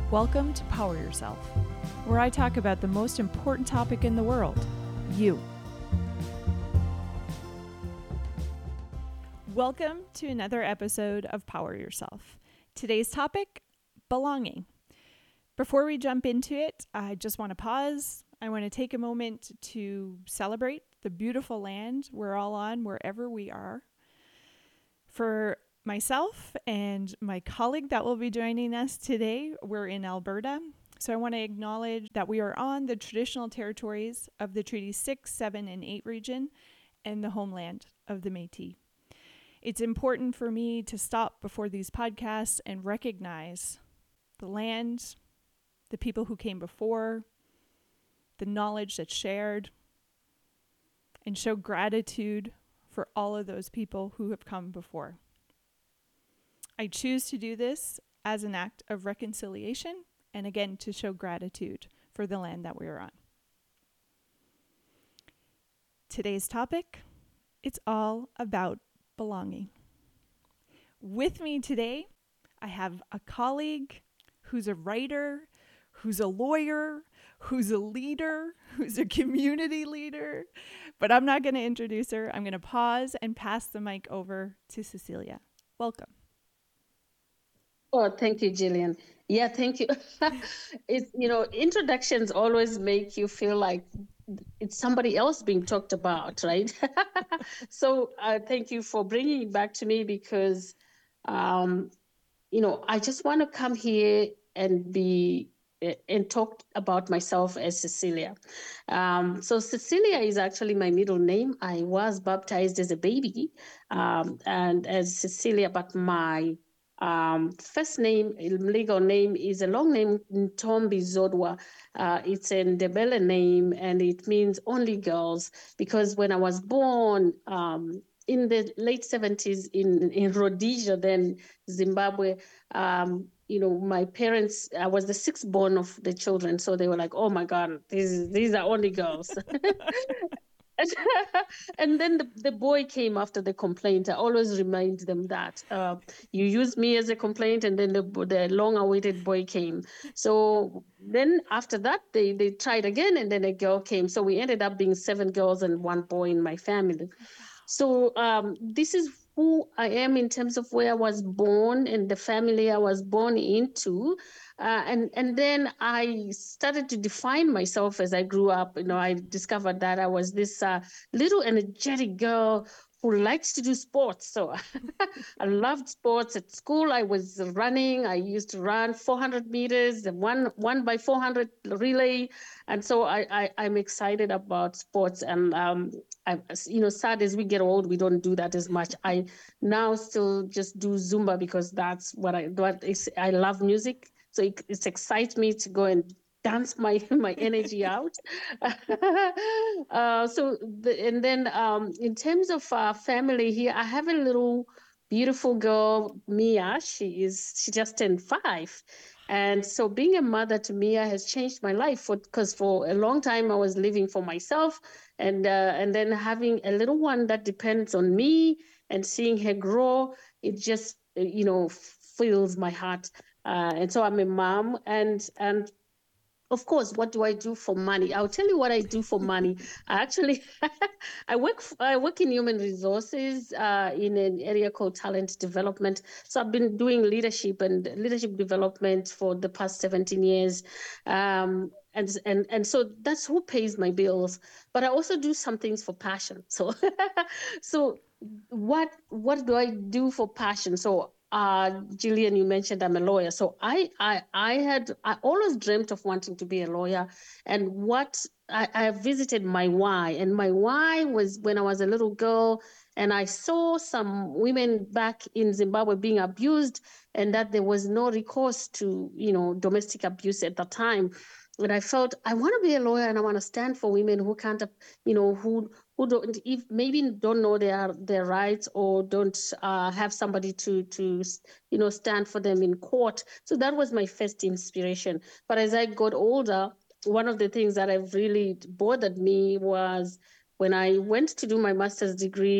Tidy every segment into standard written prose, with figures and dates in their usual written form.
Welcome to Power Yourself, where I talk about the most important topic in the world, you. Welcome to another episode of Power Yourself. Today's topic, belonging. Before we jump into it, I just want to pause. I want to take a moment to celebrate the beautiful land we're all on wherever we are. For myself and my colleague that will be joining us today, we're in Alberta. So I want to acknowledge that we are on the traditional territories of the Treaty 6, 7, and 8 region and the homeland of the Métis. It's important for me to stop before these podcasts and recognize the land, the people who came before, the knowledge that's shared, and show gratitude for all of those people who have come before. I choose to do this as an act of reconciliation and again to show gratitude for the land that we are on. Today's topic, it's all about belonging. With me today, I have a colleague who's a writer, who's a lawyer, who's a leader, who's a community leader, but I'm not going to introduce her. I'm going to pause and pass the mic over to Cecilia. Welcome. Oh, thank you, Jillian. Yeah, thank you. It's, introductions always make you feel like it's somebody else being talked about, right? So thank you for bringing it back to me because, I just want to come here and talk about myself as Cecilia. So Cecilia is actually my middle name. I was baptized as a baby and as Cecilia, but my first name, legal name, is a long name, Ntombi Zodwa. It's a Ndebele name, and it means only girls, because when I was born in the late 70s in Rhodesia, then Zimbabwe, my parents, I was the sixth born of the children, so they were like, oh my God, these are only girls. And then the boy came after the complaint. I always remind them that you used me as a complaint, and then the long-awaited boy came. So then after that, they tried again, and then a girl came. So we ended up being 7 girls and 1 boy in my family. So this is who I am in terms of where I was born and the family I was born into. And then I started to define myself as I grew up. I discovered that I was this little energetic girl who likes to do sports. So I loved sports. At school, I was running. I used to run 400 meters, the one by 400 relay. And so I'm excited about sports. And sad as we get old, we don't do that as much. I now still just do Zumba because that's I love music. So it excites me to go and dance my energy out. And then in terms of family here, I have a little beautiful girl, Mia. She just turned 5. And so being a mother to Mia has changed my life because for a long time I was living for myself, and then having a little one that depends on me and seeing her grow, it just fills my heart. And so I'm a mom, and of course, what do I do for money? I'll tell you what I do for money. I actually, I work in human resources in an area called talent development. So I've been doing leadership and leadership development for the past 17 years. And so that's who pays my bills. But I also do some things for passion. So, so what do I do for passion? So Jillian, you mentioned I'm a lawyer. So I always dreamt of wanting to be a lawyer. And what I visited my why. And my why was when I was a little girl and I saw some women back in Zimbabwe being abused, and that there was no recourse to, domestic abuse at the time. And I felt I want to be a lawyer and I want to stand for women who can't, who don't, if maybe don't know their rights, or don't have somebody to stand for them in court. So that was my first inspiration. But as I got older, one of the things that have really bothered me was when I went to do my master's degree,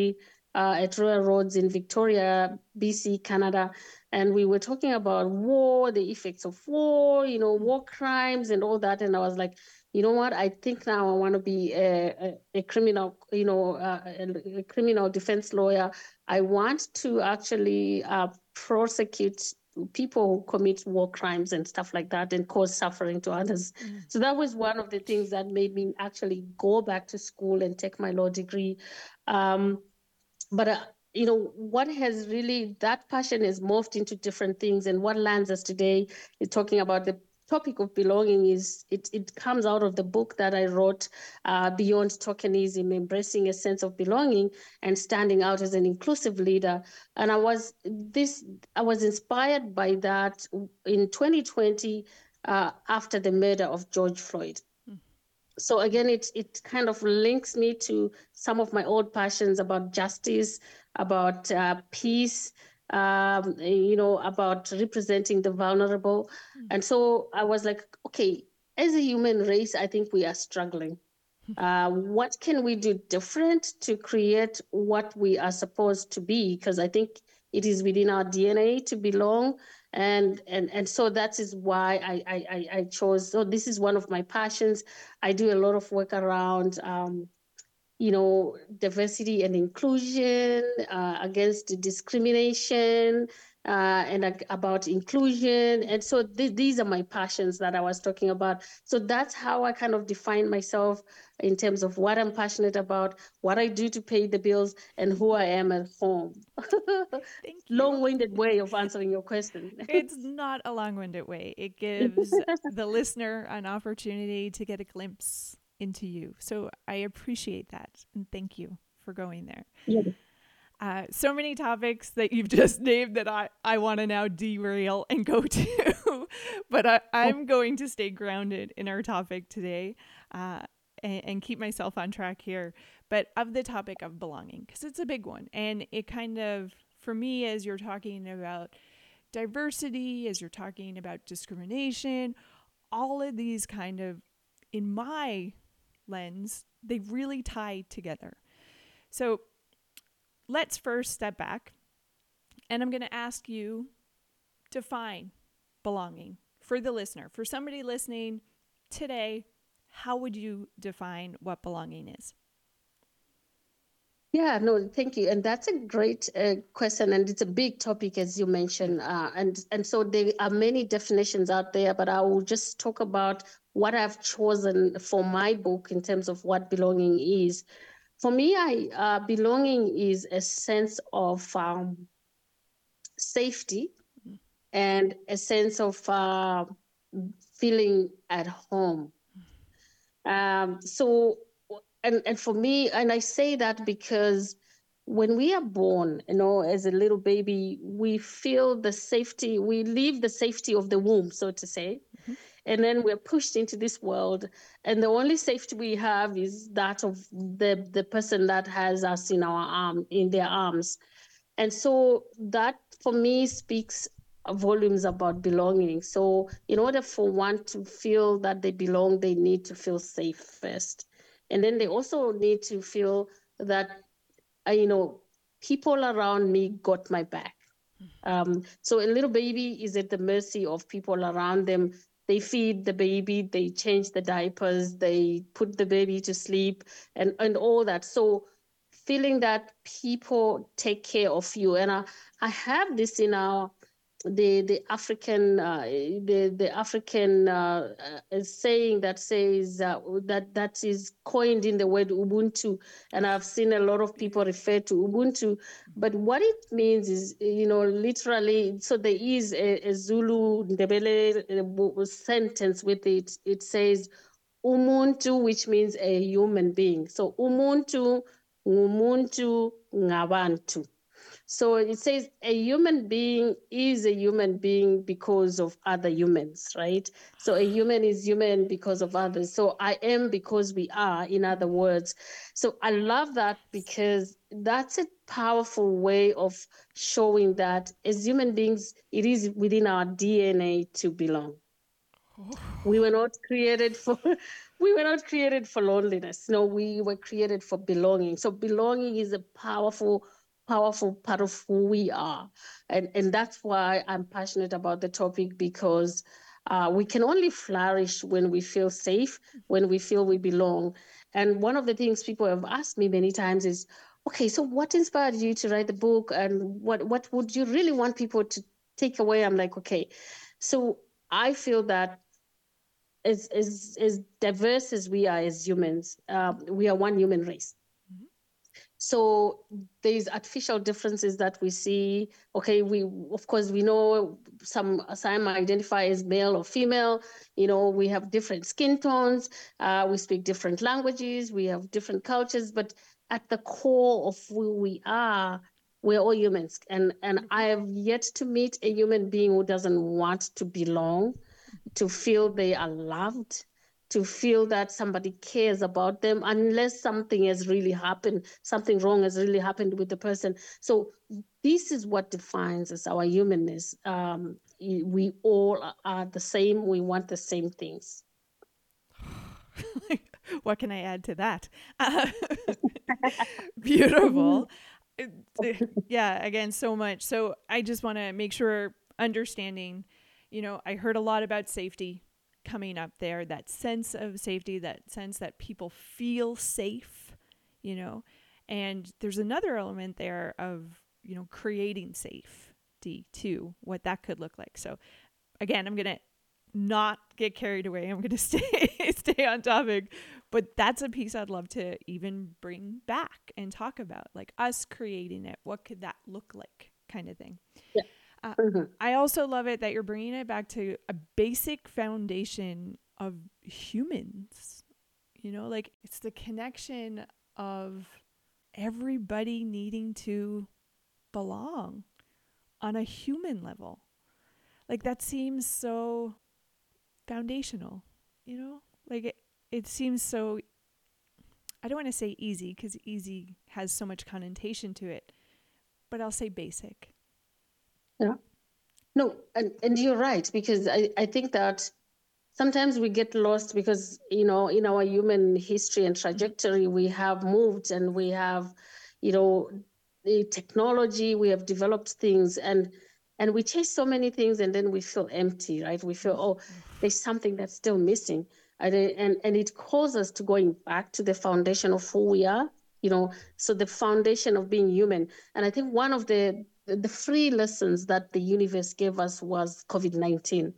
at Royal Roads in Victoria, BC, Canada, and we were talking about war, the effects of war, war crimes and all that. And I was like, you know what? I think now I want to be a criminal, a criminal defense lawyer. I want to actually prosecute people who commit war crimes and stuff like that and cause suffering to others. So that was one of the things that made me actually go back to school and take my law degree. But what has really, that passion has morphed into different things, and what lands us today is talking about the topic of belonging. Is it comes out of the book that I wrote, Beyond Tokenism: Embracing a Sense of Belonging and Standing Out as an Inclusive Leader. And I was inspired by that in 2020, after the murder of George Floyd. So again, it kind of links me to some of my old passions about justice, about peace, about representing the vulnerable. And so I was like, okay, as a human race, I think we are struggling. What can we do different to create what we are supposed to be? Because I think it is within our DNA to belong. And so that is why I chose. So this is one of my passions. I do a lot of work around diversity and inclusion, against discrimination, and about inclusion. And so these are my passions that I was talking about. So that's how I kind of define myself in terms of what I'm passionate about, what I do to pay the bills, and who I am at home. Thank you. Long-winded way of answering your question. It's not a long-winded way. It gives the listener an opportunity to get a glimpse into you. So I appreciate that. And thank you for going there. Yeah. So many topics that you've just named that I want to now derail and go to. But I'm going to stay grounded in our topic today, and keep myself on track here. But of the topic of belonging, because it's a big one. And it kind of, for me, as you're talking about diversity, as you're talking about discrimination, all of these kind of, in my lens, they really tie together. So let's first step back, and I'm going to ask you to define belonging for the listener. For somebody listening today, how would you define what belonging is? Yeah, no, thank you. And that's a great question. And it's a big topic, as you mentioned. And so there are many definitions out there, but I will just talk about what I've chosen for my book in terms of what belonging is. For me, belonging is a sense of safety and a sense of feeling at home. And for me, and I say that because when we are born, as a little baby, we feel the safety, we leave the safety of the womb, so to say. And then we're pushed into this world, and the only safety we have is that of the person that has us in their arms. And so that, for me, speaks volumes about belonging. So in order for one to feel that they belong, they need to feel safe first. And then they also need to feel that, people around me got my back. So a little baby is at the mercy of people around them. They feed the baby, they change the diapers, they put the baby to sleep, and all that. So feeling that people take care of you. And I have this in the African saying that says that is coined in the word Ubuntu, and I've seen a lot of people refer to Ubuntu, but what it means is, literally. So there is a Zulu Ndebele sentence with it. It says Umuntu, which means a human being. So Umuntu, ngumuntu, ngabantu. So it says a human being is a human being because of other humans, right? So a human is human because of others. So I am because we are, in other words. So I love that, because that's a powerful way of showing that as human beings, it is within our DNA to belong. We were not created for loneliness. No, we were created for belonging. So belonging is a powerful powerful part of who we are. And that's why I'm passionate about the topic, because we can only flourish when we feel safe, when we feel we belong. And one of the things people have asked me many times is, okay, so what inspired you to write the book, and what would you really want people to take away? I'm like, okay, so I feel that as diverse as we are as humans, we are one human race. Mhm. So there's artificial differences that we see. Okay, we of course we know some identify as male or female. We have different skin tones. We speak different languages. We have different cultures, but at the core of who we are, we're all humans. And I have yet to meet a human being who doesn't want to belong, to feel they are loved, to feel that somebody cares about them, unless something has really happened, something wrong has really happened with the person. So this is what defines us, our humanness. We all are the same. We want the same things. What can I add to that? Beautiful. Yeah, again, so much. So I just want to make sure understanding, I heard a lot about safety coming up there, that sense of safety, that sense that people feel safe, you know, and there's another element there of, creating safety too, what that could look like. So again, I'm going to not get carried away. I'm going to stay on topic, but that's a piece I'd love to even bring back and talk about, like us creating it. What could that look like, kind of thing. Yeah. Mm-hmm. I also love it that you're bringing it back to a basic foundation of humans. Like it's the connection of everybody needing to belong on a human level. Like that seems so foundational, like it seems so, I don't want to say easy because easy has so much connotation to it, but I'll say basic. Yeah. No, and you're right, because I think that sometimes we get lost because, in our human history and trajectory, we have moved and we have, the technology, we have developed things, and we chase so many things, and then we feel empty, right? We feel, oh, there's something that's still missing. And it calls us to going back to the foundation of who we are, so the foundation of being human. And I think one of the free lessons that the universe gave us was COVID-19.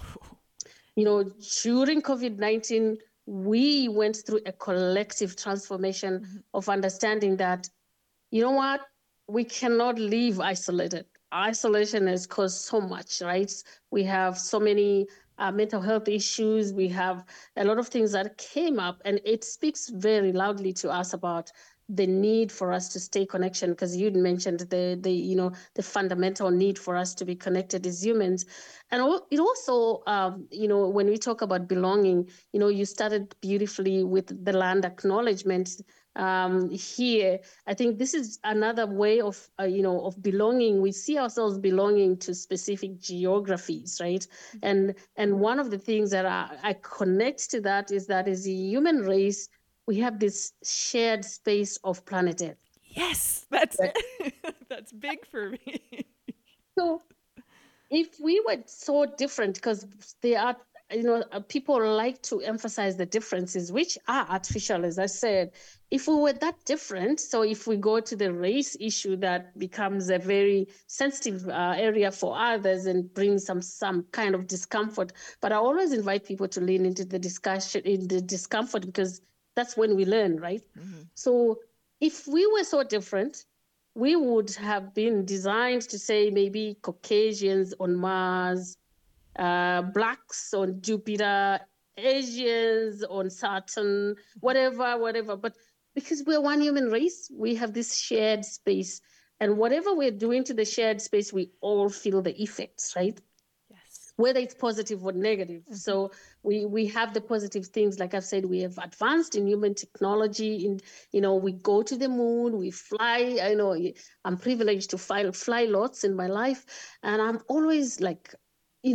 During COVID-19, we went through a collective transformation of understanding that, you know what, we cannot live isolated. Isolation has caused so much, right? We have so many mental health issues. We have a lot of things that came up, and it speaks very loudly to us about the need for us to stay connected, because you mentioned the fundamental need for us to be connected as humans. And it also, when we talk about belonging, you started beautifully with the land acknowledgement. Here, I think this is another way of of belonging. We see ourselves belonging to specific geographies, right? And one of the things that I connect to that is that as a human race, we have this shared space of planet Earth. Yes, that's it. That's big for me. So if we were so different, because they are, people like to emphasize the differences, which are artificial, as I said. If we were that different, so if we go to the race issue, that becomes a very sensitive area for others and brings some kind of discomfort. But I always invite people to lean into the discussion, in the discomfort, because that's when we learn, right? Mm-hmm. So if we were so different, we would have been designed to say maybe Caucasians on Mars, Blacks on Jupiter, Asians on Saturn, whatever. But because we're one human race, we have this shared space. And whatever we're doing to the shared space, we all feel the effects, right? Yes. Whether it's positive or negative. Mm-hmm. So we have the positive things. Like I've said, we have advanced in human technology. We go to the moon, we fly. I know I'm privileged to fly lots in my life. And I'm always like,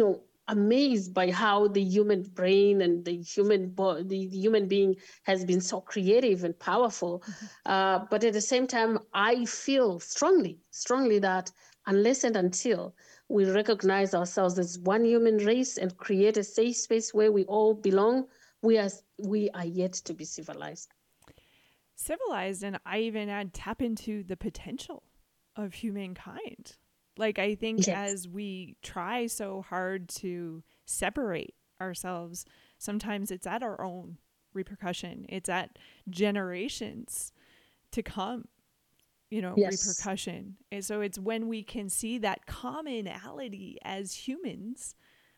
amazed by how the human brain and the human being has been so creative and powerful. But at the same time, I feel strongly that unless and until we recognize ourselves as one human race and create a safe space where we all belong, we are yet to be civilized. Civilized, and I even add tap into the potential of humankind. Like, I think Yes. as we try so hard to separate ourselves, sometimes it's at our own repercussion, it's at generations to come, Yes. repercussion. And so it's when we can see that commonality as humans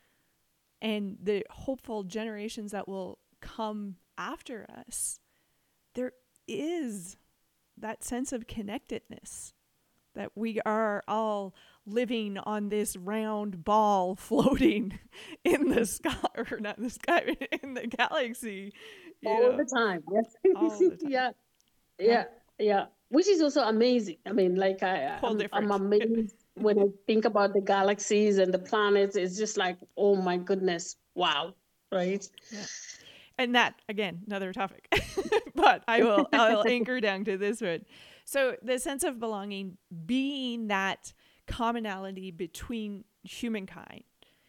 and the hopeful generations that will come after us, there is that sense of connectedness, that we are all living on this round ball floating in the sky, or not in the sky, in the galaxy, All the time. all Yes. the time. Yeah. Yeah. Yeah. Yeah. Which is also amazing. I mean, like Whole I'm different. Yeah. amazed when I think about the galaxies and the planets. It's just like, oh my goodness, wow, right? Yeah. And that, again, another topic. But I'll anchor down to this one. So the sense of belonging being that commonality between humankind,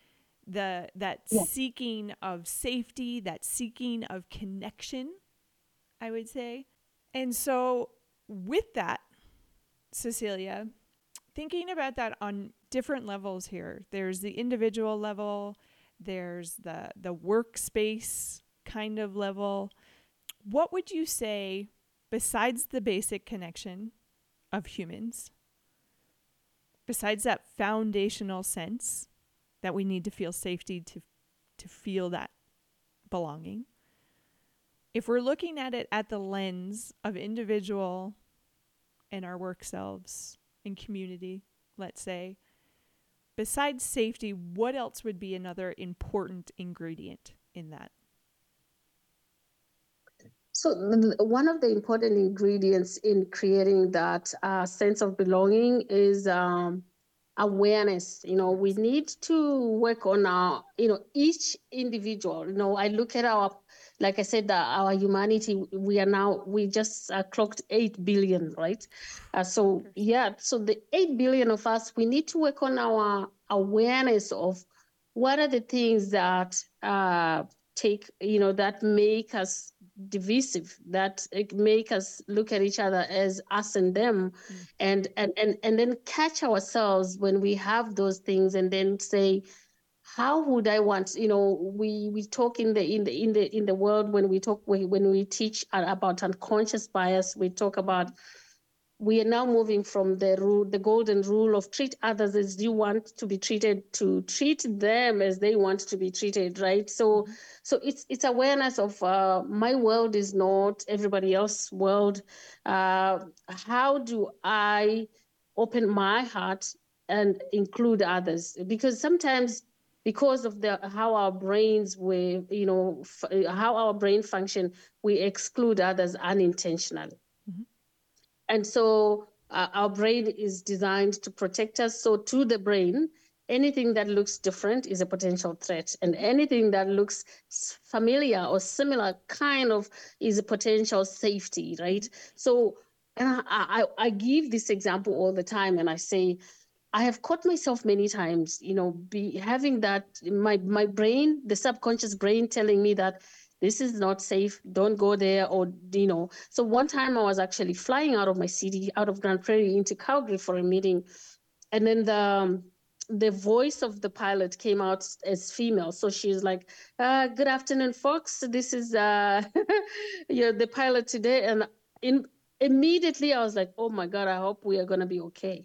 that Yeah. seeking of safety, that seeking of connection, I would say. And so with that, Cecilia, thinking about that on different levels here. There's the individual level, there's the workspace kind of level. What would you say, besides the basic connection of humans, besides that foundational sense that we need to feel safety to feel that belonging, if we're looking at it at the lens of individual and our work selves and community, let's say, besides safety, what else would be another important ingredient in that? So one of the important ingredients in creating that sense of belonging is awareness. We Awareness. need to work on our, each individual. I look at like I said, our humanity. We just clocked 8 billion, right? So Bonkers. yeah, so the 8 billion of us, we need to work on our awareness of what are the things that that make us divisive, that it make us look at each other as us and them, Mm. and then catch ourselves when we have those things, and then say, how would I want, we talk in the world, when we teach about unconscious bias, we talk about, we are now moving from the golden rule of treat others as you want to be treated, to treat them as they want to be treated, right? So Mm-hmm. so it's awareness of, my world is not everybody else's world. How do I open my heart and include others? Because sometimes, because of how our brains were, how our brain function, we exclude others unintentionally. Mm-hmm. And so our brain is designed to protect us. So to the brain, anything that looks different is a potential threat. And anything that looks familiar or similar kind of is a potential safety, right? So, and I give this example all the time, and I say, I have caught myself many times, be having that, my brain, the subconscious brain, telling me that this is not safe, don't go there, or So one time I was actually flying out of my city, out of Grand Prairie into Calgary for a meeting, and then the voice of the pilot came out as female. So she's like, "Good afternoon, folks. This is you're the pilot today." And immediately I was like, "Oh my God, I hope we are gonna be okay."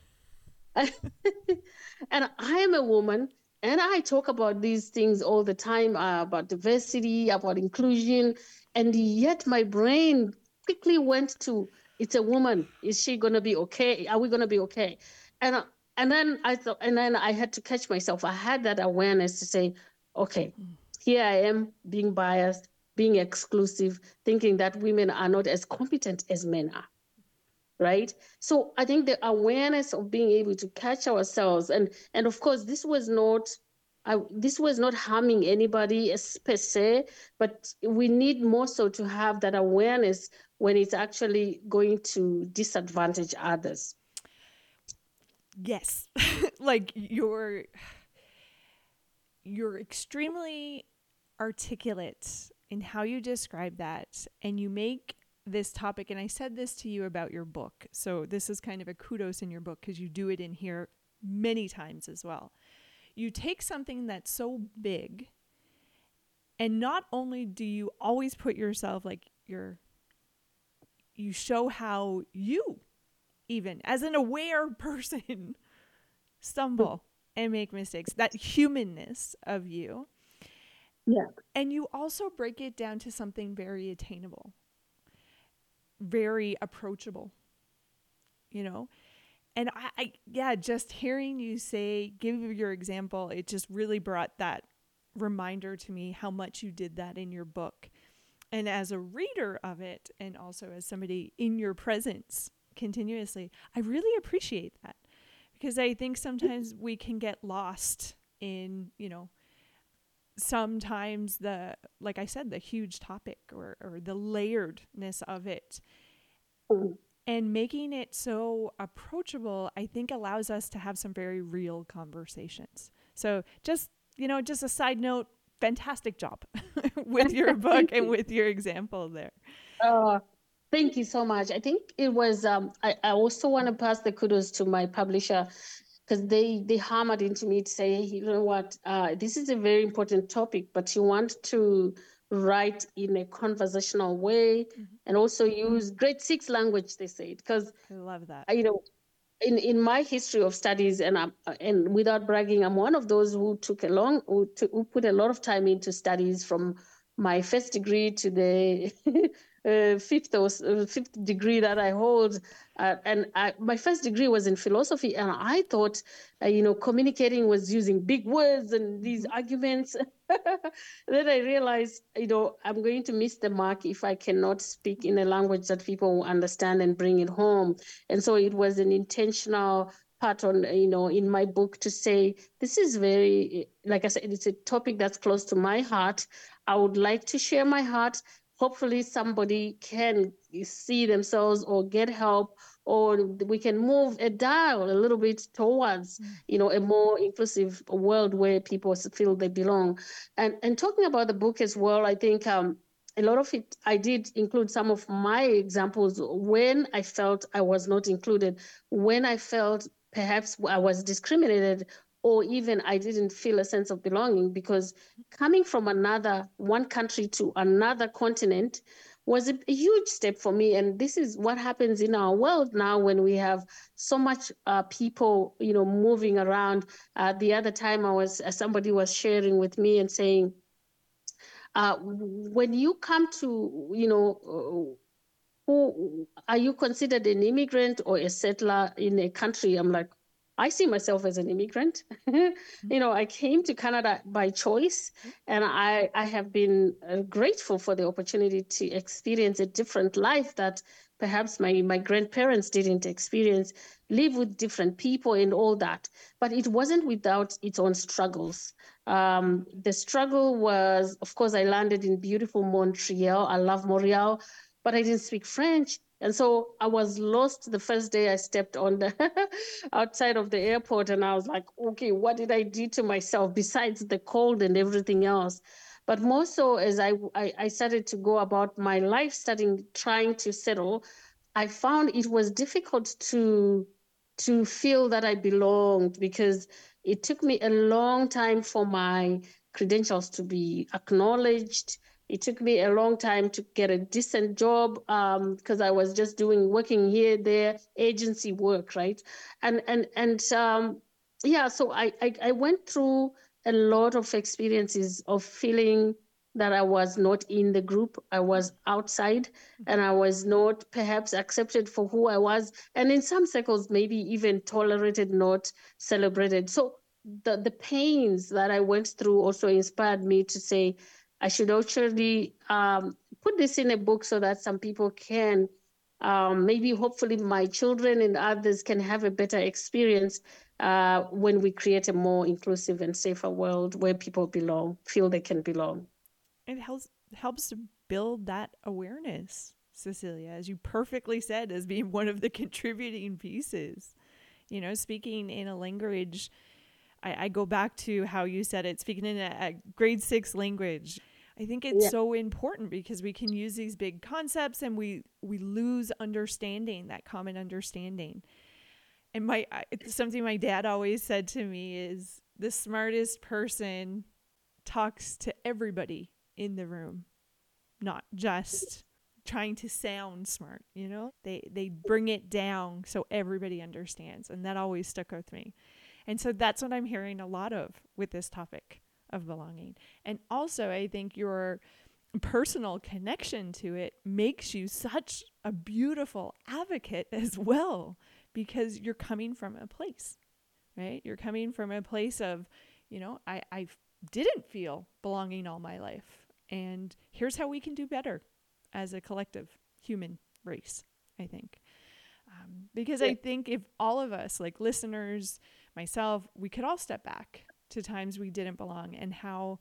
And I am a woman, and I talk about these things all the time, about diversity, about inclusion, and yet my brain quickly went to, it's a woman. Is she going to be okay? Are we going to be okay? And then I thought, and then I had to catch myself. I had that awareness to say, okay, here I am being biased, being exclusive, thinking that women are not as competent as men are, right? So I think the awareness of being able to catch ourselves, and of course this was not this was not harming anybody per se, but we need more so to have that awareness when it's actually going to disadvantage others. Yes. Like you're extremely articulate in how you describe that, and you make this topic, and I said this to you about your book, so this is kind of a kudos in your book because you do it in here many times as well. You take something that's so big, and not only do you always put yourself like you show how you, even as an aware person, stumble and make mistakes, that humanness of you. Yeah. And you also break it down to something very attainable, very approachable, you know? And yeah, just hearing you give your example, it just really brought that reminder to me how much you did that in your book. And as a reader of it, and also as somebody in your presence continuously, I really appreciate that, because I think sometimes we can get lost in, sometimes like I said, the huge topic or the layeredness of it. Mm. And making it so approachable, I think, allows us to have some very real conversations. So just a side note, fantastic job with your book and with your example there. Uh, Thank you so much. I think it was, I also want to pass the kudos to my publisher, because they hammered into me to say, hey, you know what, this is a very important topic, but you want to write in a conversational way, and also use grade 6 language, they said, because, I love that. In my history of studies, and without bragging, I'm one of those who who put a lot of time into studies, from my first degree to the fifth degree that I hold. My first degree was in philosophy, and I thought, communicating was using big words and these arguments. Then I realized, I'm going to miss the mark if I cannot speak in a language that people will understand and bring it home. And so it was an intentional part on, in my book, to say, this is very, like I said, it's a topic that's close to my heart. I would like to share my heart. Hopefully somebody can see themselves or get help, or we can move a dial a little bit towards, a more inclusive world where people feel they belong. And talking about the book as well, I think, a lot of it, I did include some of my examples when I felt I was not included, when I felt perhaps I was discriminated, or even I didn't feel a sense of belonging, because coming from one country to another continent was a huge step for me. And this is what happens in our world now, when we have so much people, moving around. The other time somebody was sharing with me and saying, when you come to, who are you considered an immigrant or a settler in a country? I'm like, I see myself as an immigrant. I came to Canada by choice, and I have been grateful for the opportunity to experience a different life that perhaps my grandparents didn't experience, live with different people and all that. But it wasn't without its own struggles. The struggle was, of course, I landed in beautiful Montreal. I love Montreal, but I didn't speak French. And so I was lost the first day I stepped on the outside of the airport, and I was like, okay, what did I do to myself besides the cold and everything else? But more so, as I started to go about my life, trying to settle, I found it was difficult to feel that I belonged, because it took me a long time for my credentials to be acknowledged. It took me a long time to get a decent job, because I was just working here, there, agency work, right? And yeah, so I went through a lot of experiences of feeling that I was not in the group. I was outside, and I was not perhaps accepted for who I was. And in some circles, maybe even tolerated, not celebrated. So the pains that I went through also inspired me to say, I should actually put this in a book so that some people can maybe hopefully my children and others can have a better experience when we create a more inclusive and safer world where people feel they can belong. It helps to build that awareness, Cecilia, as you perfectly said, as being one of the contributing pieces. Speaking in a language, I go back to how you said it, speaking in a grade 6 language. I think it's so important because we can use these big concepts and we lose understanding, that common understanding. And something my dad always said to me is the smartest person talks to everybody in the room, not just trying to sound smart. They bring it down so everybody understands, and that always stuck with me. And so that's what I'm hearing a lot of with this topic of belonging. And also, I think your personal connection to it makes you such a beautiful advocate as well, because you're coming from a place, right? You're coming from a place of, I didn't feel belonging all my life. And here's how we can do better as a collective human race, I think. Because I think if all of us, like listeners, myself, we could all step back to times we didn't belong and how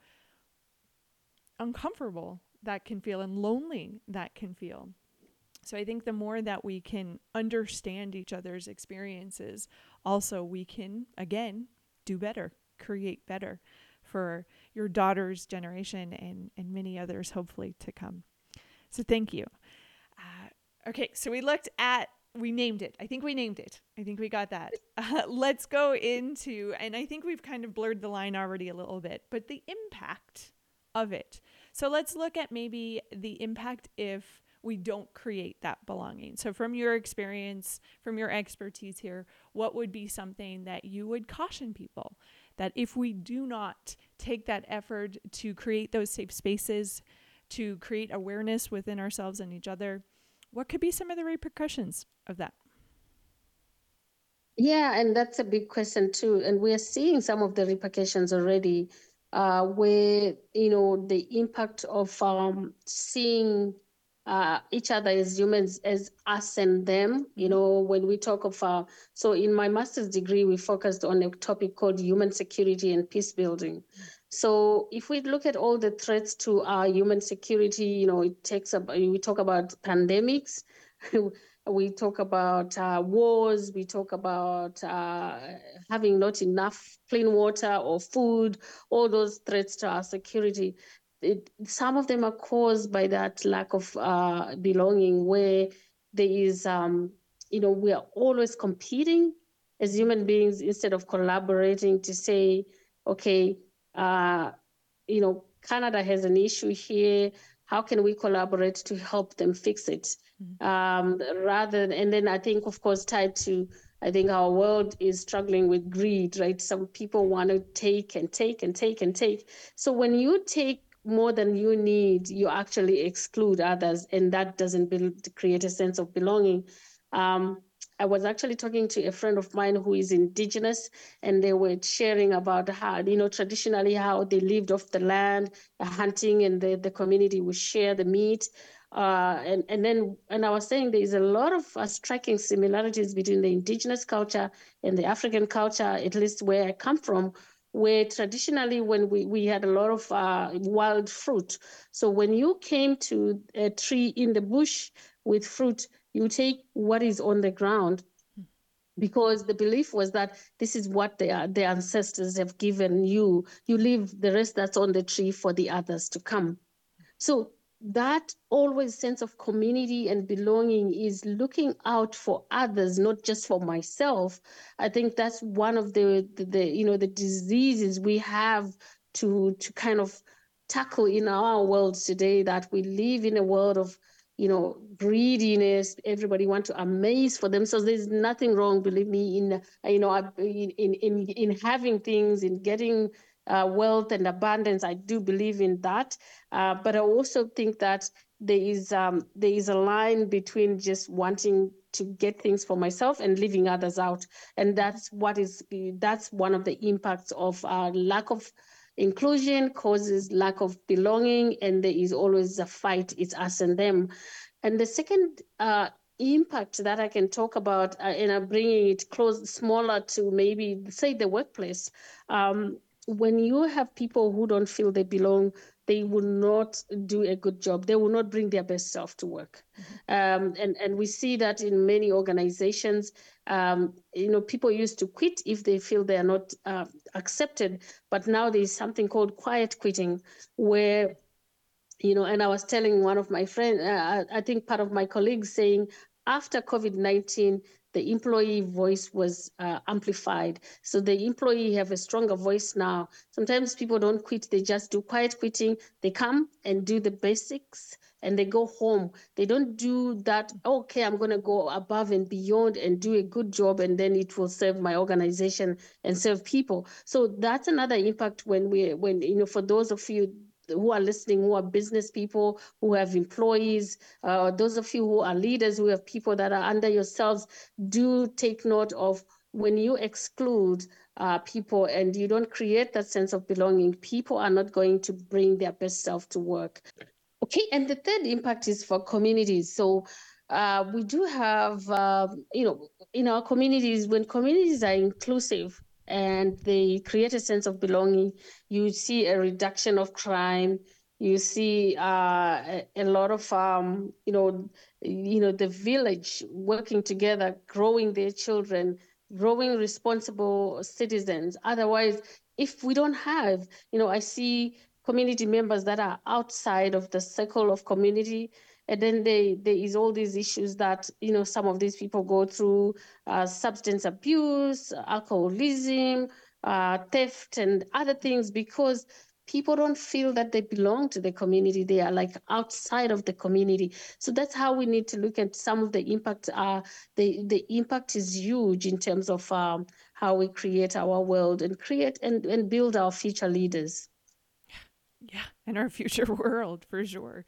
uncomfortable that can feel and lonely that can feel. So I think the more that we can understand each other's experiences, also we can, again, do better, create better for your daughter's generation and many others hopefully to come. So thank you. Okay, so we named it. I think we named it. I think we got that. Let's go into, and I think we've kind of blurred the line already a little bit, but the impact of it. So let's look at maybe the impact if we don't create that belonging. So from your experience, from your expertise here, what would be something that you would caution people that if we do not take that effort to create those safe spaces, to create awareness within ourselves and each other, what could be some of the repercussions of that? Yeah, and that's a big question too. And we're seeing some of the repercussions already, where, the impact of seeing each other as humans, as us and them, when we talk of, so in my master's degree, we focused on a topic called human security and peace building. So if we look at all the threats to our human security, we talk about pandemics. We talk about wars, we talk about having not enough clean water or food, all those threats to our security. Some of them are caused by that lack of belonging, where there is, we are always competing as human beings instead of collaborating to say, okay, Canada has an issue here. How can we collaborate to help them fix it? And then I think, of course, tied to, I think our world is struggling with greed, right? Some people want to take and take and take and take. So when you take more than you need, you actually exclude others, and that doesn't create a sense of belonging. I was actually talking to a friend of mine who is indigenous, and they were sharing about how, traditionally how they lived off the land, hunting, and the community would share the meat. And I was saying there is a lot of striking similarities between the indigenous culture and the African culture, at least where I come from, where traditionally when we had a lot of wild fruit. So when you came to a tree in the bush with fruit, you take what is on the ground, because the belief was that this is what their ancestors have given you. You leave the rest that's on the tree for the others to come. So that always sense of community and belonging is looking out for others, not just for myself. I think that's one of the diseases we have to kind of tackle in our world today, that we live in a world of greediness. Everybody want to amaze for themselves. There's nothing wrong, believe me, in having things, in getting wealth and abundance. I do believe in that, but I also think that there is a line between just wanting to get things for myself and leaving others out, and that's one of the impacts of lack of inclusion, causes lack of belonging, and there is always a fight. It's us and them. And the second impact that I can talk about, and I'm bringing it smaller to maybe say the workplace. When you have people who don't feel they belong, they will not do a good job. They will not bring their best self to work. And we see that in many organizations. People used to quit if they feel they are not accepted, but now there's something called quiet quitting, where and I was telling one of my friends, I think part of my colleagues, saying after COVID-19, the employee voice was amplified. So the employee have a stronger voice now. Sometimes people don't quit, they just do quiet quitting. They come and do the basics and they go home. They don't do that, okay, I'm going to go above and beyond and do a good job, and then it will serve my organization and serve people. So that's another impact for those of you who are listening, who are business people, who have employees, those of you who are leaders, who have people that are under yourselves, do take note of when you exclude people and you don't create that sense of belonging, people are not going to bring their best self to work. Okay, and the third impact is for communities. So we do have, in our communities, when communities are inclusive and they create a sense of belonging, you see a reduction of crime. You see a lot of, the village working together, growing their children, growing responsible citizens. Otherwise, if we don't have, I see community members that are outside of the circle of community, and then there is all these issues that some of these people go through, substance abuse, alcoholism, theft, and other things, because people don't feel that they belong to the community. They are like outside of the community. So that's how we need to look at some of the impact. The impact is huge in terms of how we create our world and create and build our future leaders. Yeah, in our future world, for sure.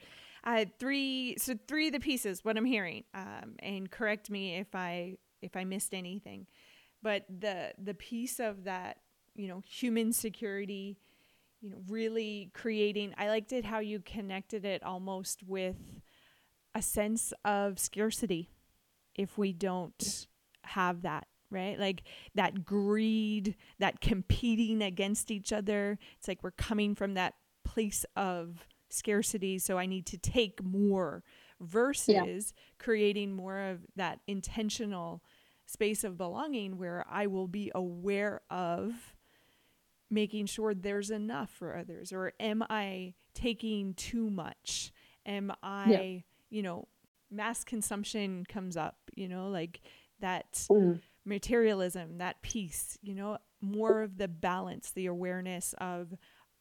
Three of the pieces, what I'm hearing, and correct me if I missed anything, but the piece of that, human security, really creating. I liked it how you connected it almost with a sense of scarcity if we don't have that, right? Like that greed, that competing against each other. It's like we're coming from that place of scarcity, so I need to take more, versus creating more of that intentional space of belonging where I will be aware of making sure there's enough for others, or am I taking too much? Am I, mass consumption comes up, like that materialism, that piece, more of the balance, the awareness of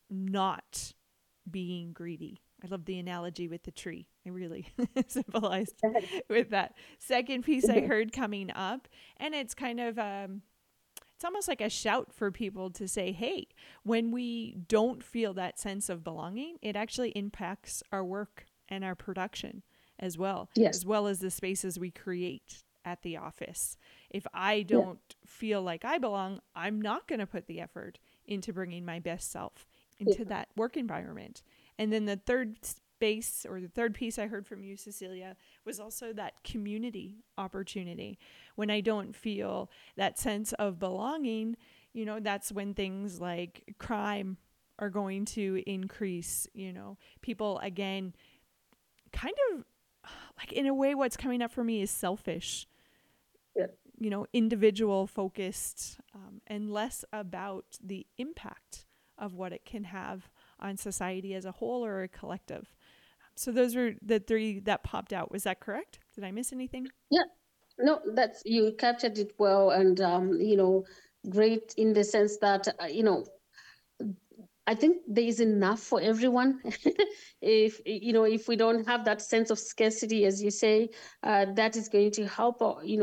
not being greedy. I love the analogy with the tree. I really symbolized with that. Second piece I heard coming up, and it's kind of it's almost like a shout for people to say, hey, when we don't feel that sense of belonging, it actually impacts our work and our production as well, as well as the spaces we create at the office. If I don't feel like I belong, I'm not going to put the effort into bringing my best self into that work environment. And then the third space, or the third piece I heard from you, Cecilia, was also that community opportunity. When I don't feel that sense of belonging, that's when things like crime are going to increase. People, again, kind of like, in a way, what's coming up for me is selfish, individual focused, and less about the impact of what it can have on society as a whole or a collective. So those were the three that popped out. Was that correct? Did I miss anything? Yeah, no, you captured it well, and great in the sense that I think there is enough for everyone. If we don't have that sense of scarcity, as you say, that is going to help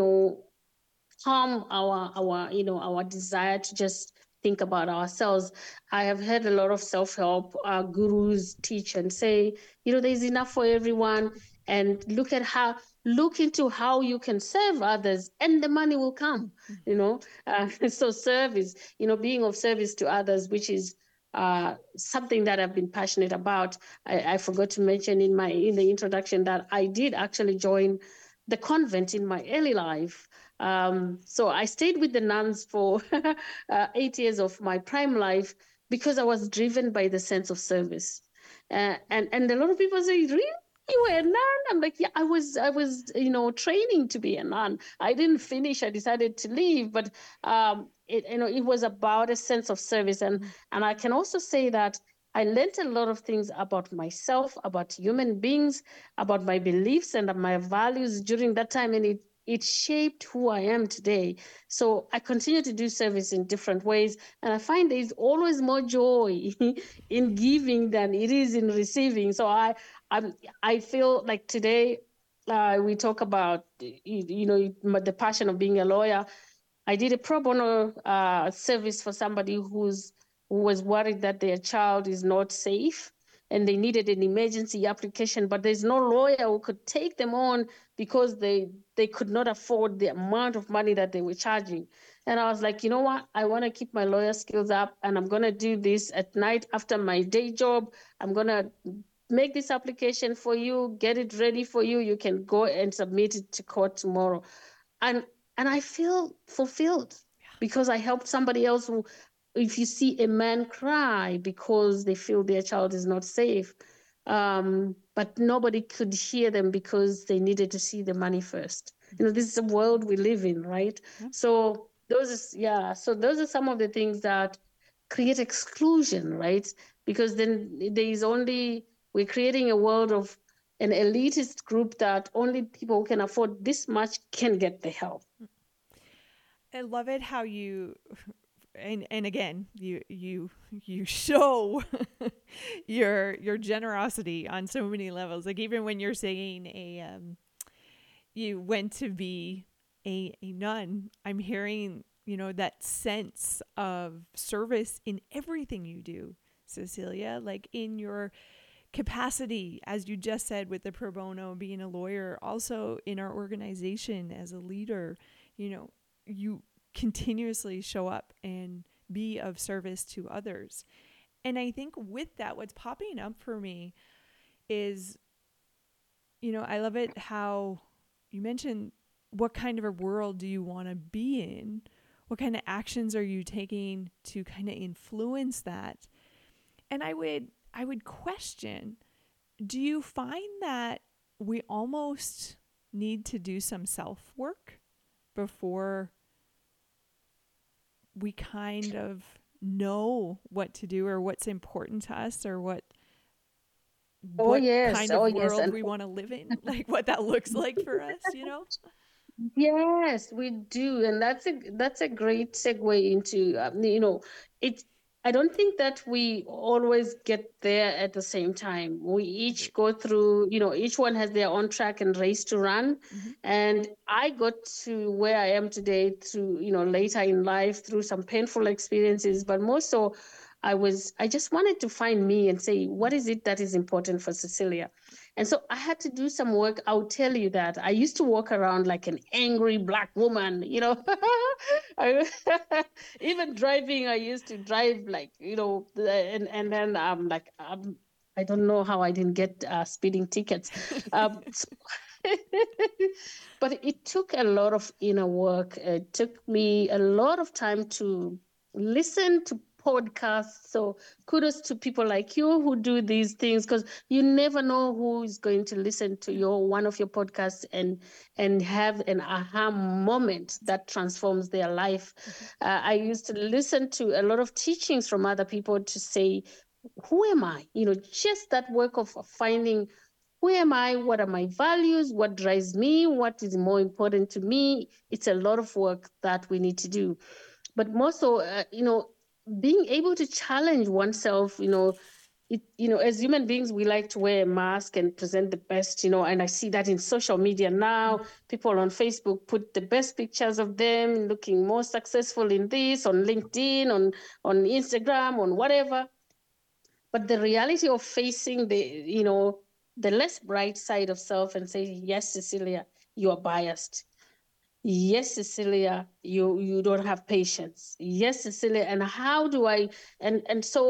harm our desire to just think about ourselves. I have heard a lot of self-help gurus teach and say, there's enough for everyone, and look into how you can serve others, and the money will come. So service, being of service to others, which is something that I've been passionate about. I forgot to mention in the introduction that I did actually join the convent in my early life. So I stayed with the nuns for 8 years of my prime life because I was driven by the sense of service. And a lot of people say, really? You were a nun? I'm like, yeah, I was training to be a nun. I didn't finish. I decided to leave, but it was about a sense of service, and I can also say that I learned a lot of things about myself, about human beings, about my beliefs and my values during that time, and it shaped who I am today. So I continue to do service in different ways, and I find there's always more joy in giving than it is in receiving. So I feel like today we talk about the passion of being a lawyer. I did a pro bono service for somebody who was worried that their child is not safe and they needed an emergency application, but there's no lawyer who could take them on because they could not afford the amount of money that they were charging. And I was like, you know what? I want to keep my lawyer skills up, and I'm going to do this at night after my day job. I'm going to make this application for you, get it ready for you. You can go and submit it to court tomorrow. And I feel fulfilled because I helped somebody else who, if you see a man cry because they feel their child is not safe, but nobody could hear them because they needed to see the money first. This is the world we live in, right? Yeah. So those are some of the things that create exclusion, right? Because then we're creating a world of an elitist group that only people who can afford this much can get the help. I love it how you and again you show your generosity on so many levels. Like even when you're saying you went to be a nun, I'm hearing that sense of service in everything you do, Cecilia, like in your capacity, as you just said, with the pro bono, being a lawyer, also in our organization as a leader. You continuously show up and be of service to others. And I think with that, what's popping up for me is, I love it how you mentioned what kind of a world do you want to be in? What kind of actions are you taking to kind of influence that? And I would question, do you find that we almost need to do some self-work before we kind of know what to do or what's important to us or what kind of world And we want to live in, like what that looks like for us, Yes, we do, and that's a great segue into it. I don't think that we always get there at the same time. We each go through, each one has their own track and race to run. Mm-hmm. And I got to where I am today through, later in life through some painful experiences, but more so, I just wanted to find me and say, what is it that is important for Cecilia? And so I had to do some work. I'll tell you that I used to walk around like an angry Black woman, even driving, I used to drive like, and then I'm like, I don't know how I didn't get speeding tickets. But it took a lot of inner work. It took me a lot of time to listen to podcasts. So kudos to people like you who do these things, because you never know who is going to listen to one of your podcasts and have an aha moment that transforms their life. I used to listen to a lot of teachings from other people to say, who am I? Just that work of finding, who am I? What are my values? What drives me? What is more important to me? It's a lot of work that we need to do. But more so, being able to challenge oneself, as human beings, we like to wear a mask and present the best, and I see that in social media now. People on Facebook put the best pictures of them looking more successful in this, on LinkedIn, on Instagram, on whatever. But the reality of facing the less bright side of self and say, yes, Cecilia, you are biased. Yes, Cecilia, you don't have patience. Yes, Cecilia, and how do I and so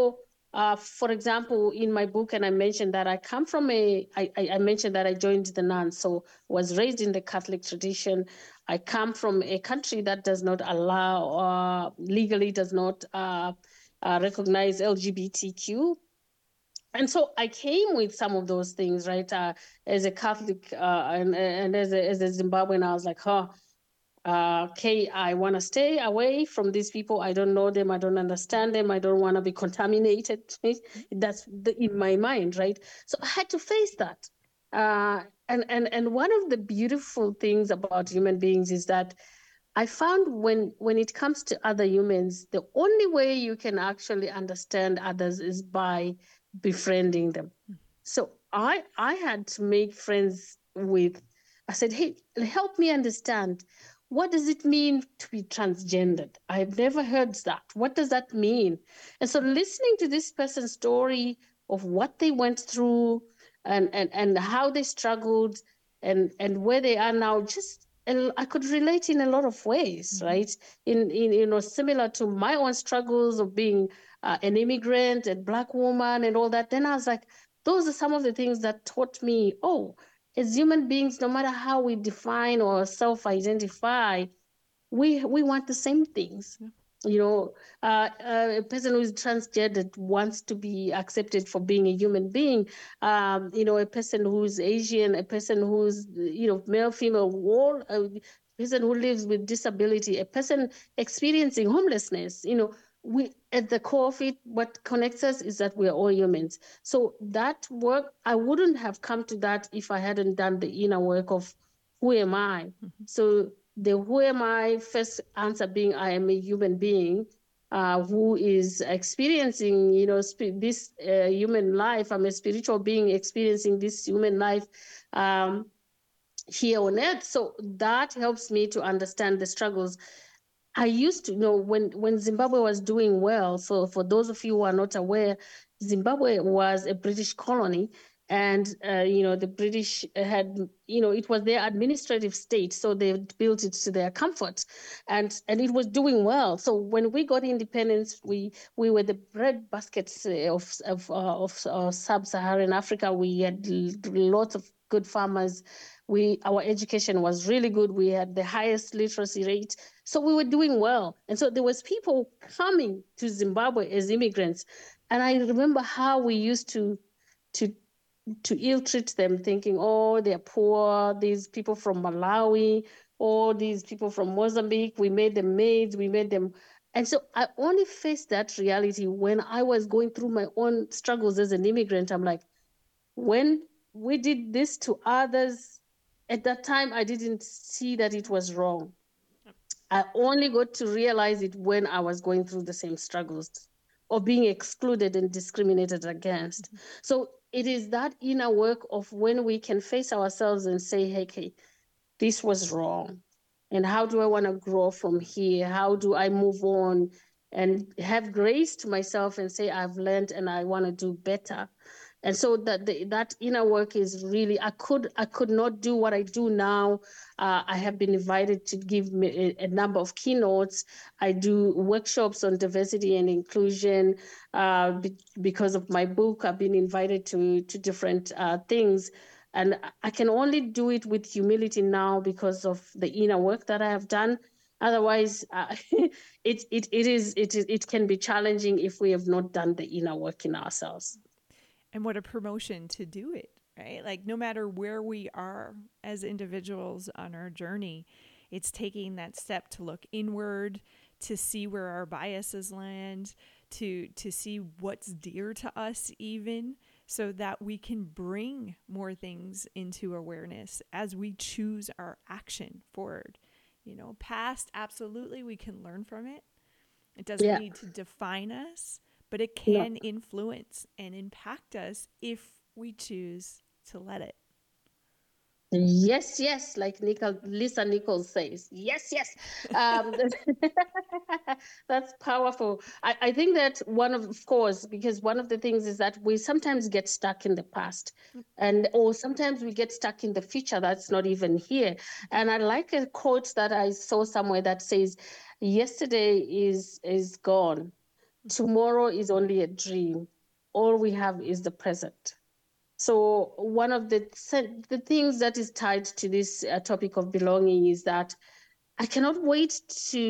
For example, in my book, and I mentioned that I come from I mentioned that I joined the nuns, so was raised in the Catholic tradition. I come from a country that does not allow, legally does not recognize LGBTQ. And so I came with some of those things, right? As a Catholic and as a Zimbabwean, I was like, okay, I want to stay away from these people. I don't know them. I don't understand them. I don't want to be contaminated. That's in my mind, right? So I had to face that. And one of the beautiful things about human beings is that I found when it comes to other humans, the only way you can actually understand others is by befriending them. So I had to make friends with. I said, hey, help me understand. What does it mean to be transgendered? I've never heard that. What does that mean? And so listening to this person's story of what they went through and how they struggled and where they are now, just I could relate in a lot of ways, right? In similar to my own struggles of being an immigrant and Black woman and all that. Then I was like, those are some of the things that taught me, oh, as human beings, no matter how we define or self-identify, we want the same things. Yeah. A person who is transgendered wants to be accepted for being a human being. A person who's Asian, a person who's male, female, all a person who lives with disability, a person experiencing homelessness. We at the core of it, what connects us is that we are all humans. So that work, I wouldn't have come to that if I hadn't done the inner work of who am I. So the who am I first answer being I am a human being who is experiencing, this human life. I'm a spiritual being experiencing this human life here on earth. So that helps me to understand the struggles. I used to know when Zimbabwe was doing well. So for those of you who are not aware, Zimbabwe was a British colony, and the British had, it was their administrative state, so they built it to their comfort, and it was doing well. So when we got independence, we were the bread baskets of sub-Saharan Africa. We had lots of good farmers. Our education was really good. We had the highest literacy rate, so we were doing well. And so there was people coming to Zimbabwe as immigrants, and I remember how we used to ill treat them, thinking, oh, they're poor. These people from Malawi, or these people from Mozambique, we made them maids, we made them. And so I only faced that reality when I was going through my own struggles as an immigrant. I'm like, when we did this to others, at that time, I didn't see that it was wrong. I only got to realize it when I was going through the same struggles of being excluded and discriminated against. So it is that inner work of when we can face ourselves and say, hey, this was wrong. And how do I want to grow from here? How do I move on and have grace to myself and say, I've learned and I want to do better? And so that inner work is really, I could not do what I do now. I have been invited to give a number of keynotes. I do workshops on diversity and inclusion. Because of my book, I've been invited to different things. And I can only do it with humility now because of the inner work that I have done. Otherwise, it can be challenging if we have not done the inner work in ourselves. And what a promotion to do it, right? Like, no matter where we are as individuals on our journey, it's taking that step to look inward, to see where our biases land, to see what's dear to us, even, so that we can bring more things into awareness as we choose our action forward. Past, absolutely, we can learn from it. It doesn't need to define us, but it can influence and impact us if we choose to let it. Yes, like Lisa Nichols says. Yes. That's powerful. I think that of course, because one of the things is that we sometimes get stuck in the past, or sometimes we get stuck in the future that's not even here. And I like a quote that I saw somewhere that says, yesterday is gone. Tomorrow is only a dream. all we have is the present. So one of the things that is tied to this topic of belonging is that I cannot wait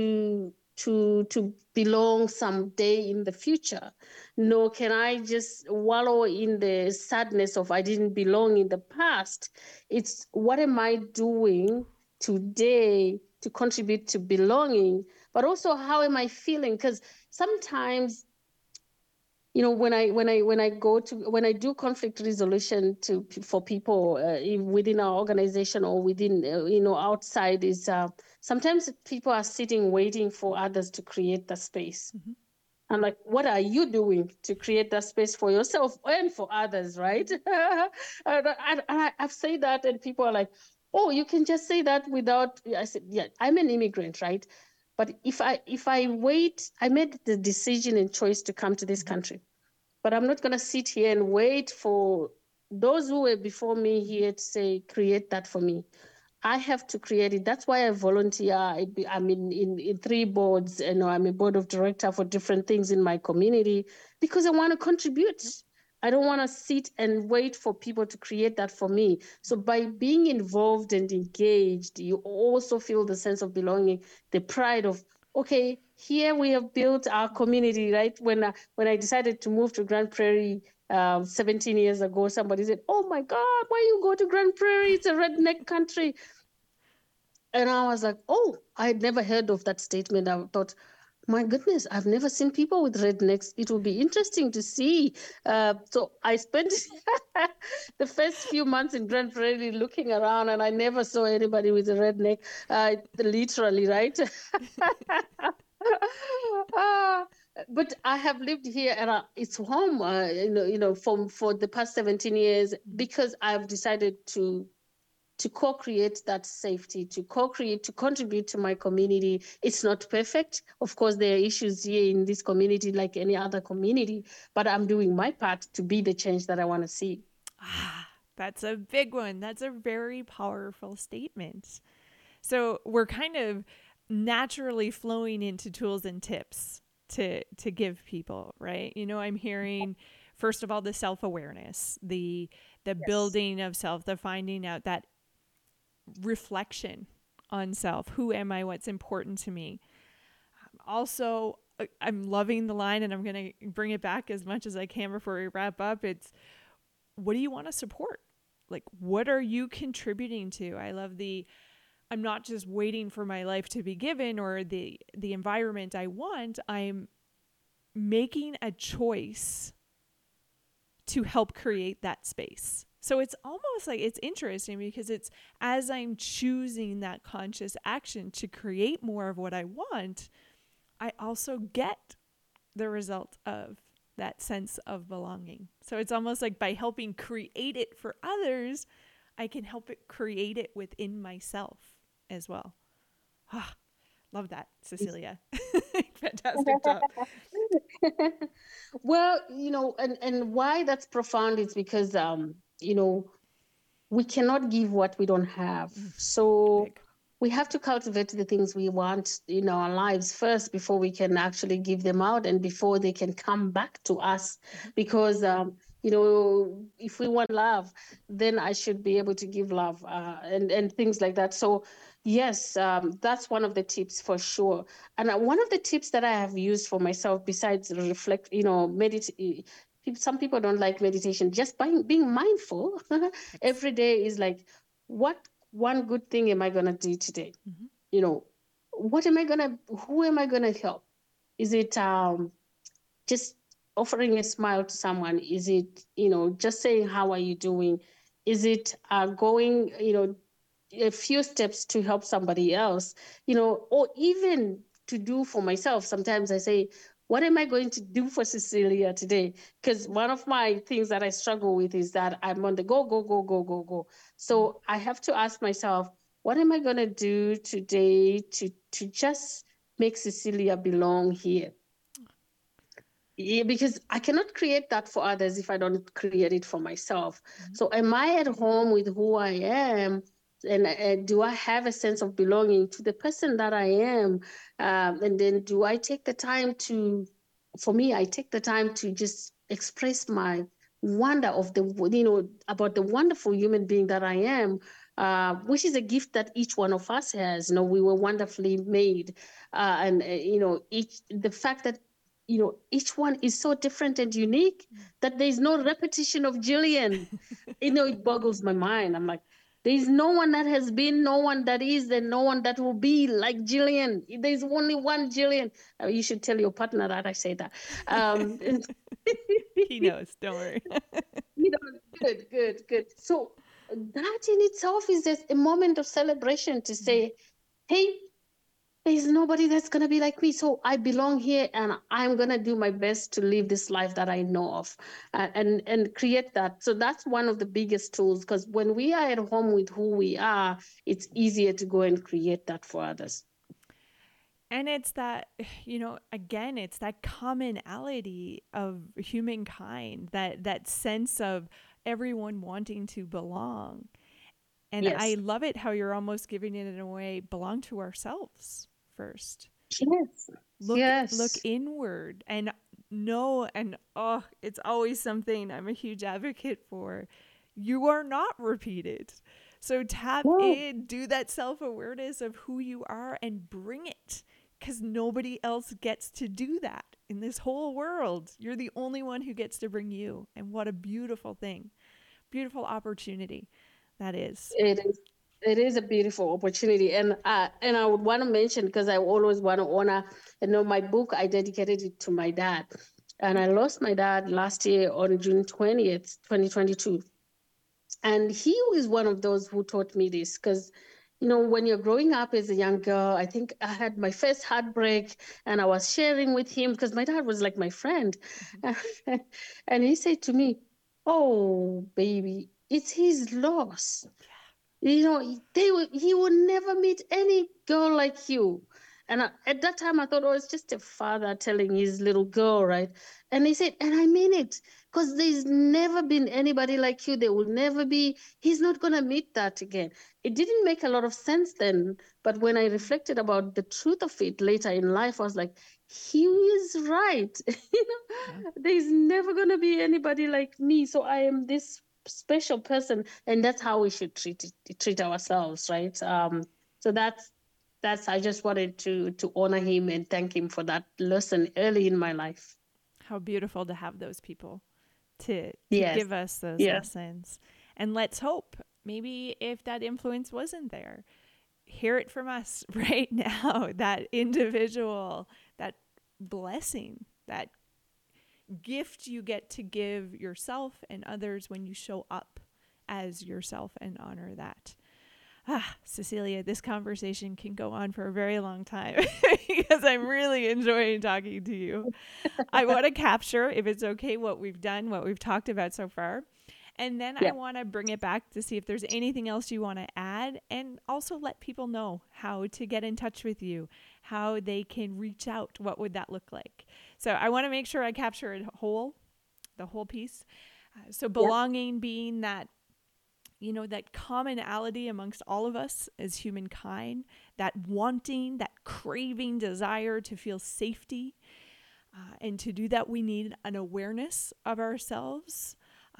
to belong someday in the future. Nor can I just wallow in the sadness of I didn't belong in the past. It's what am I doing today to contribute to belonging, but also how am I feeling? Because sometimes, you know, when I do conflict resolution for people within our organization or within outside, is sometimes people are sitting waiting for others to create the space. Mm-hmm. I'm like, what are you doing to create that space for yourself and for others, right? I've said that, and people are like, oh, you can just say that without. I said, yeah, I'm an immigrant, right? But if I wait, I made the decision and choice to come to this country. But I'm not going to sit here and wait for those who were before me here to say, create that for me. I have to create it. That's why I volunteer. I'm in 3 boards, and I'm a board of director for different things in my community because I want to contribute. I don't want to sit and wait for people to create that for me. So by being involved and engaged, you also feel the sense of belonging, the pride of, okay, here we have built our community, right? When I decided to move to Grand Prairie 17 years ago, somebody said, oh my God, why you go to Grand Prairie? It's a redneck country. And I was like, oh, I had never heard of that statement. I thought, my goodness, I've never seen people with rednecks. It will be interesting to see. So I spent the first few months in Grand Prairie looking around, and I never saw anybody with a redneck, literally, right? Ah, but I have lived here, and it's home. For the past 17 years, because I've decided to co-create that safety, to co-create, to contribute to my community. It's not perfect. Of course, there are issues here in this community like any other community, but I'm doing my part to be the change that I want to see. That's a big one. That's a very powerful statement. So we're kind of naturally flowing into tools and tips to give people, right? You know, I'm hearing first of all the self-awareness, the Yes. building of self, the finding out that reflection on self. Who am I? What's important to me? Also, I'm loving the line, and I'm going to bring it back as much as I can before we wrap up. It's, what do you want to support? Like, what are you contributing to? I love I'm not just waiting for my life to be given or the environment I want. I'm making a choice to help create that space. So it's almost like, it's interesting because it's as I'm choosing that conscious action to create more of what I want, I also get the result of that sense of belonging. So it's almost like by helping create it for others, I can help it create it within myself as well. Ah, love that, Cecilia. Fantastic job. Well, and why that's profound is because, we cannot give what we don't have. So Big. we have to cultivate the things we want in our lives first before we can actually give them out and before they can come back to us. Because, if we want love, then I should be able to give love and things like that. So, yes, that's one of the tips for sure. And one of the tips that I have used for myself, besides reflect, meditate. Some people don't like meditation. Just by being mindful every day is like, what one good thing am I going to do today? Mm-hmm. What am I going to, who am I going to help? Is it just offering a smile to someone? Is it, just saying, how are you doing? Is it going, a few steps to help somebody else, or even to do for myself? Sometimes I say, what am I going to do for Cecilia today? Because one of my things that I struggle with is that I'm on the go, go, go, go, go, go. So I have to ask myself, what am I going to do today to just make Cecilia belong here? Yeah, because I cannot create that for others if I don't create it for myself. Mm-hmm. So, am I at home with who I am? And do I have a sense of belonging to the person that I am? And then do I take the time to for me, I take the time to just express my wonder of about the wonderful human being that I am, which is a gift that each one of us has. We were wonderfully made, and each the fact that each one is so different and unique that there's no repetition of Jillian. It boggles my mind. I'm like, there's no one that has been, no one that is, and no one that will be like Jillian. There's only one Jillian. You should tell your partner that I say that. Um, He knows, don't worry. good, good, good. So that in itself is just a moment of celebration to say, hey, there's nobody that's going to be like me. So I belong here and I'm going to do my best to live this life that I know of, and create that. So that's one of the biggest tools, because when we are at home with who we are, it's easier to go and create that for others. And it's that, again, it's that commonality of humankind, that sense of everyone wanting to belong. And I Yes. love it how you're almost giving it in a way, belong to ourselves first. Yes. Look Yes. inward and know, and it's always something I'm a huge advocate for. You are not repeated. So tap No. in, do that self-awareness of who you are and bring it, because nobody else gets to do that in this whole world. You're the only one who gets to bring you. And what a beautiful thing, beautiful opportunity that is. It is. It is a beautiful opportunity, and I would want to mention, because I always want to honor. My book, I dedicated it to my dad, and I lost my dad last year on June 20th, 2022. And he was one of those who taught me this, because when you're growing up as a young girl, I think I had my first heartbreak, and I was sharing with him because my dad was like my friend. And he said to me, "Oh, baby, it's his loss. He will never meet any girl like you." And at that time, I thought, oh, it's just a father telling his little girl, right? And he said, and I mean it, because there's never been anybody like you. There will never be. He's not going to meet that again. It didn't make a lot of sense then. But when I reflected about the truth of it later in life, I was like, he is right. Yeah. There's never going to be anybody like me. So I am this special person, and that's how we should treat ourselves, right? So that's I just wanted to honor him and thank him for that lesson early in my life. How beautiful to have those people to Yes. give us those Yeah. lessons. And let's hope maybe if that influence wasn't there, hear it from us right now, that individual, that blessing, that gift you get to give yourself and others when you show up as yourself and honor that. Cecilia, this conversation can go on for a very long time because I'm really enjoying talking to you. I want to capture, if it's okay, what we've done, what we've talked about so far. And then I Yeah. want to bring it back to see if there's anything else you want to add, and also let people know how to get in touch with you, how they can reach out. What would that look like? So I want to make sure I capture it whole, the whole piece. So Yeah. belonging being that, that commonality amongst all of us as humankind, that wanting, that craving desire to feel safety. And to do that, we need an awareness of ourselves,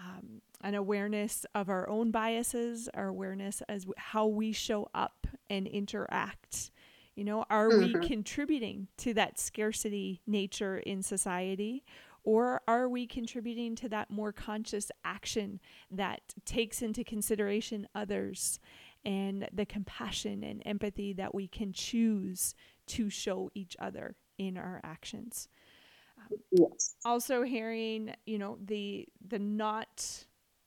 an awareness of our own biases, our awareness as how we show up and interact. Are we Mm-hmm. contributing to that scarcity nature in society? Or are we contributing to that more conscious action that takes into consideration others and the compassion and empathy that we can choose to show each other in our actions? Yes. Also hearing, the not,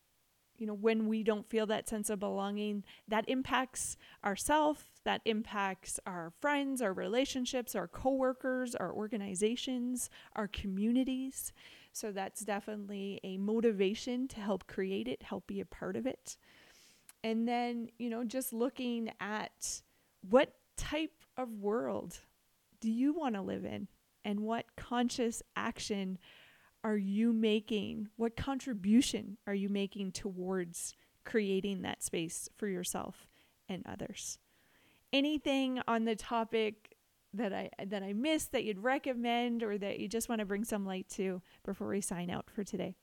when we don't feel that sense of belonging, that impacts ourself, that impacts our friends, our relationships, our coworkers, our organizations, our communities. So that's definitely a motivation to help create it, help be a part of it. And then, just looking at what type of world do you want to live in, and what conscious action are you making? What contribution are you making towards creating that space for yourself and others? Anything on the topic that I missed that you'd recommend, or that you just want to bring some light to before we sign out for today?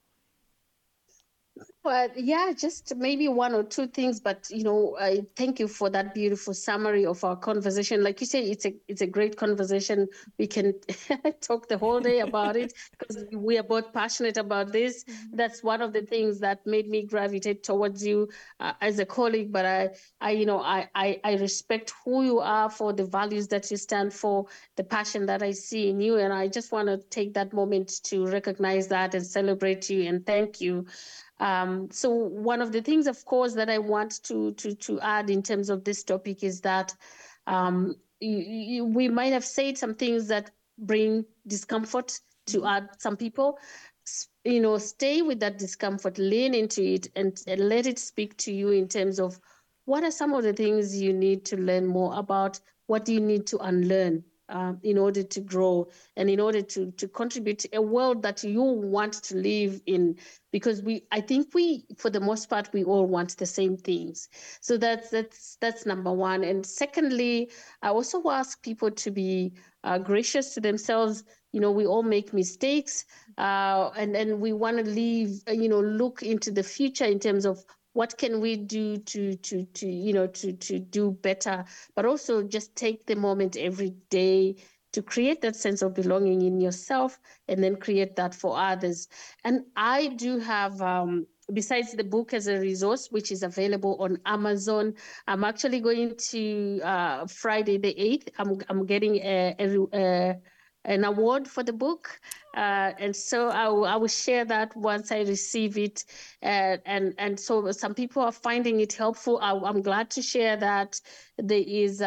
Well, yeah, just maybe one or two things, but I thank you for that beautiful summary of our conversation. Like you say, it's a great conversation. We can talk the whole day about it because we are both passionate about this. Mhm. That's one of the things that made me gravitate towards you as a colleague. But I respect who you are for the values that you stand for, the passion that I see in you, and I just want to take that moment to recognize that and celebrate you and thank you. So one of the things, of course, that I want to add in terms of this topic is that we might have said some things that bring discomfort to some people. Stay with that discomfort, lean into it, and let it speak to you in terms of what are some of the things you need to learn more about. What do you need to unlearn in order to grow and in order to contribute to a world that you want to live in? Because I think for the most part, we all want the same things. So that's number one. And secondly, I also ask people to be gracious to themselves. We all make mistakes, and we want to leave, look into the future in terms of what can we do to do better, but also just take the moment every day to create that sense of belonging in yourself and then create that for others. And I do have, besides the book as a resource, which is available on Amazon, I'm actually going to Friday the 8th. I'm getting an award for the book. And so I will share that once I receive it. And so some people are finding it helpful. I'm glad to share that there is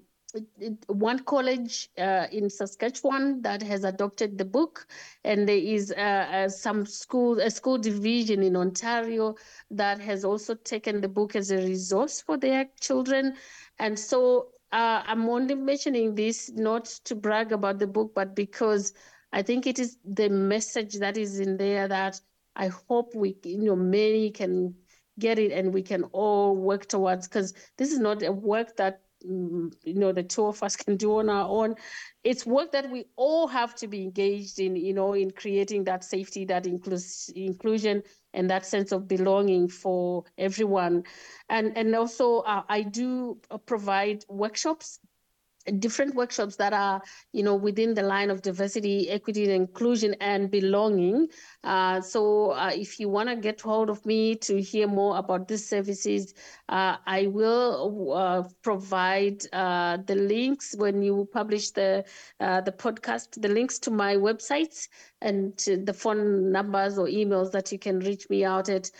one college in Saskatchewan that has adopted the book, and there is a school division in Ontario that has also taken the book as a resource for their children. And so I'm only mentioning this not to brag about the book, but because I think it is the message that is in there that I hope many can get it and we can all work towards, because this is not a work that the two of us can do on our own. It's work that we all have to be engaged in creating that safety, that inclusion, and that sense of belonging for everyone. And also I do provide different workshops that are within the line of diversity, equity, and inclusion and belonging. So if you want to get hold of me to hear more about these services, I will provide the links when you publish the podcast, the links to my websites and to the phone numbers or emails that you can reach me out at.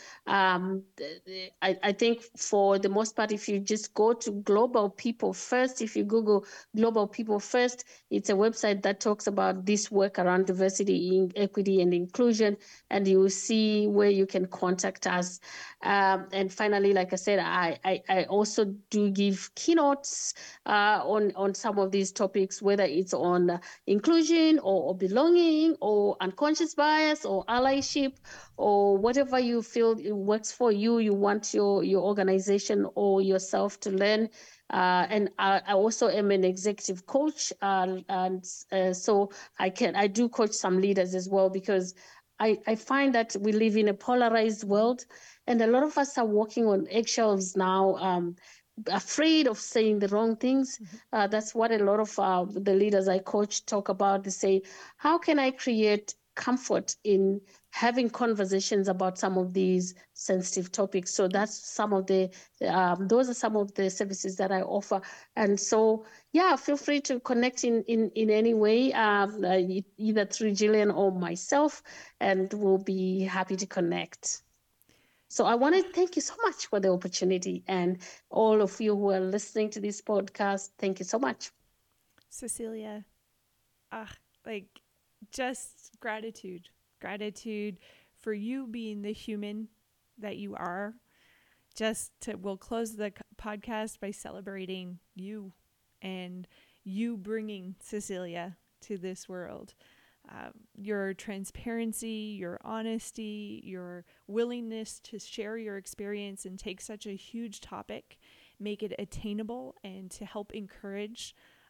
I think for the most part, if you just go to Global People First, if you Google Global People First, it's a website that talks about this work around diversity, equity, and inclusion, and you will see where you can contact us. And finally, like I said, I also do give keynotes on some of these topics, whether it's on inclusion or belonging or unconscious bias or allyship or whatever you feel it works for you. You want your organization or yourself to learn. And I also am an executive coach, and so I do coach some leaders as well, because I find that we live in a polarized world, and a lot of us are walking on eggshells now, afraid of saying the wrong things. That's what a lot of the leaders I coach talk about. They say, how can I create comfort in having conversations about some of these sensitive topics? So those are some of the services that I offer. And so, yeah, feel free to connect in any way, either through Jillian or myself, and we'll be happy to connect. So I want to thank you so much for the opportunity, and all of you who are listening to this podcast, thank you so much. Cecilia, like, just gratitude for you being the human that you are. We'll close the podcast by celebrating you and you bringing Cecilia to this world. Your transparency, your honesty, your willingness to share your experience and take such a huge topic, make it attainable, and to help encourage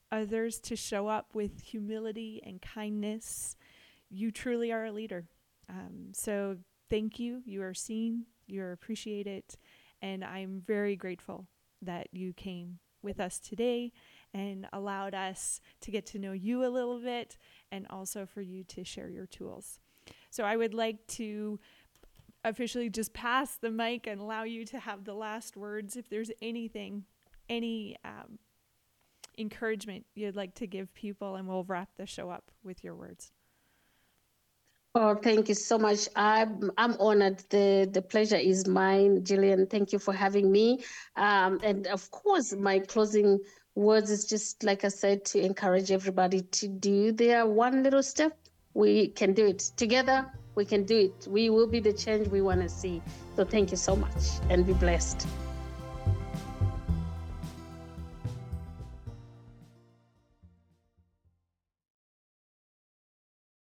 others to show up with humility and kindness, you truly are a leader. So thank you. You are seen, you're appreciated, and I'm very grateful that you came with us today and allowed us to get to know you a little bit, and also for you to share your tools. So I would like to officially just pass the mic and allow you to have the last words. If there's anything, any encouragement you'd like to give people, and we'll wrap the show up with your words. Oh, thank you so much. I'm honored. The pleasure is mine, Jillian. Thank you for having me. And of course, my closing words is just like I said, to encourage everybody to do their one little step. We can do it together. We can do it. We will be the change we want to see. So thank you so much, and be blessed.